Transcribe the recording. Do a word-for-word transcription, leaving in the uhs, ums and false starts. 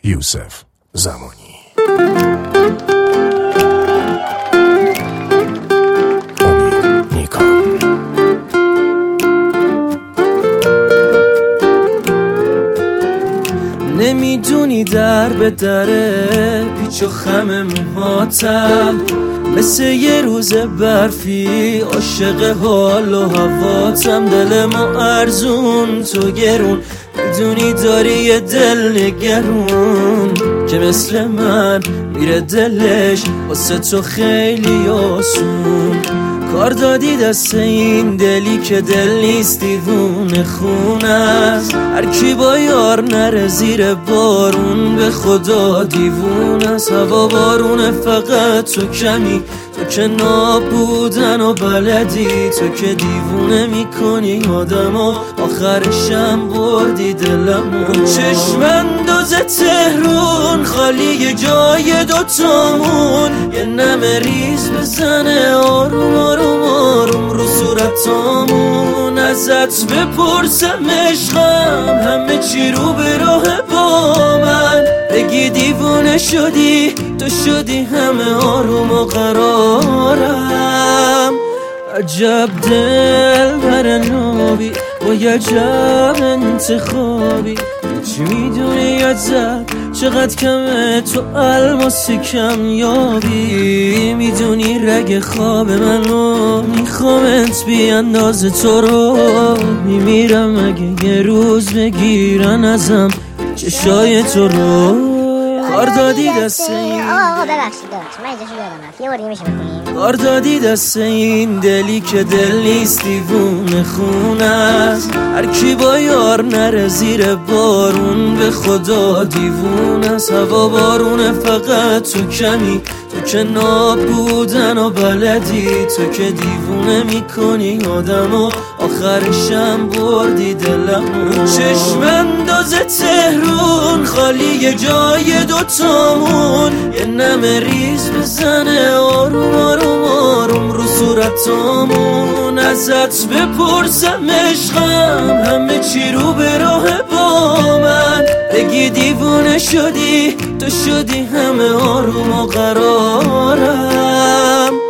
یوسف زمانی. امید نیکا. نمیدونی در به دره پیچ و خم موهاتم، مثل یه روز برفی عاشق حال و هواتم. دل ما ارزون تو گرون، میدونی داری یه دل نگرون که مثل من میره دلش واسه تو خیلی آسون. کار دادی دست این دلی که دل نیست دیوونه خونه است. هر کی با یار نره زیر بارون به خدا دیوونه است. هوا بارونه فقط تو کمی، تو که نابودن و بلدی، تو که دیوونه میکنی آدمو، آخرشم بردی دلمو. چشم انداز تهرون خالی جای دوتامون، یه نمه ریز بزنه آروم آروم آروم رو صورتامون. ازت بپرسم عشقم همه چی رو به راه با من، بگی دیوونه شدی تو شدی همه آروم و قرارم. عجب دل بر نابی با عجب انتخابی، چی میدونی ازت چقدر کمه تو الماسی کم یابی. میدونی رگ خواب منو میخوامت بی اندازه تو رو میمیرم اگه یه روز بگیرن ازم چشای تو رو. کار دادی دست این آقا آقا ببخشید ببخشید من اجازه یادم رفت یه بار دیگه میشه بکنیم؟ کار دادی دست این دلی که دل نیست دیوونه خونه است. هر کی با یار نره زیر بارون به خدا دیوونه است. هوا بارونه فقط تو کمی، تو که نابودن و بلدی، تو که دیوونه میکنی آدمو، آخرشم بردی دلمو. چشم انداز تهرون خالی جای دوتامون، یه نمه ریز بزنه آروم آروم آروم رو صورتامون. ازت بپرسم عشقم همه چی رو به راه با من، بگی دیوونه شدی تو شدی همه آروم و قرارم.